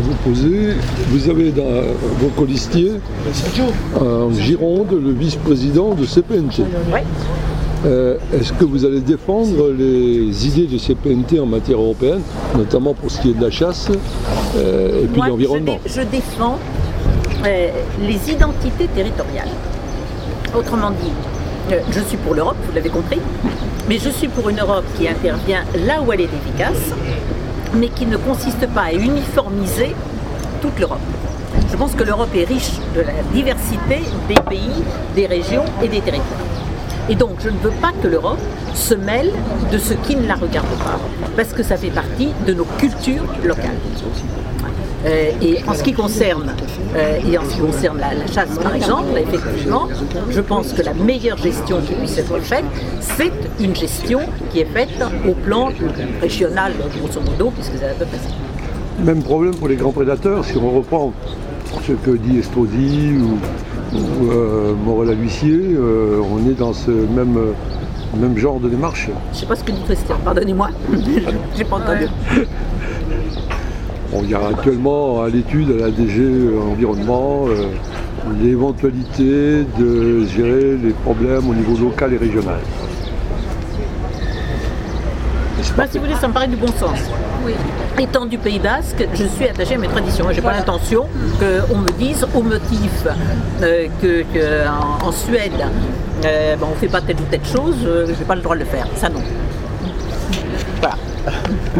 vous poser. Vous avez dans vos colistiers en Gironde le vice-président de CPNT. Oui. Est-ce que vous allez défendre les idées de CPNT en matière européenne, notamment pour ce qui est de la chasse et puis l'environnement? Je défends les identités territoriales. Autrement dit, je suis pour l'Europe, vous l'avez compris, mais je suis pour une Europe qui intervient là où elle est efficace, mais qui ne consiste pas à uniformiser toute l'Europe. Je pense que l'Europe est riche de la diversité des pays, des régions et des territoires. Et donc, je ne veux pas que l'Europe se mêle de ce qui ne la regarde pas, parce que ça fait partie de nos cultures locales. Et en ce qui concerne, la chasse, par exemple, effectivement, je pense que la meilleure gestion qui puisse être faite, c'est une gestion qui est faite au plan régional, grosso modo, puisque c'est à peu près ça. Même problème pour les grands prédateurs, si on reprend ce que dit Estrosi ou Morel-à-l'huissier, on est dans ce même genre de démarche. Je ne sais pas ce que dit Christian, pardonnez-moi, j'ai pas entendu. Bon, il y a actuellement à l'étude à la DG Environnement l'éventualité de gérer les problèmes au niveau local et régional. Si vous voulez, ça me paraît du bon sens. Oui. Étant du Pays Basque, je suis attachée à mes traditions. Je n'ai pas l'intention qu'on me dise au motif qu'en Suède, on ne fait pas telle ou telle chose, je n'ai pas le droit de le faire. Ça non. Voilà.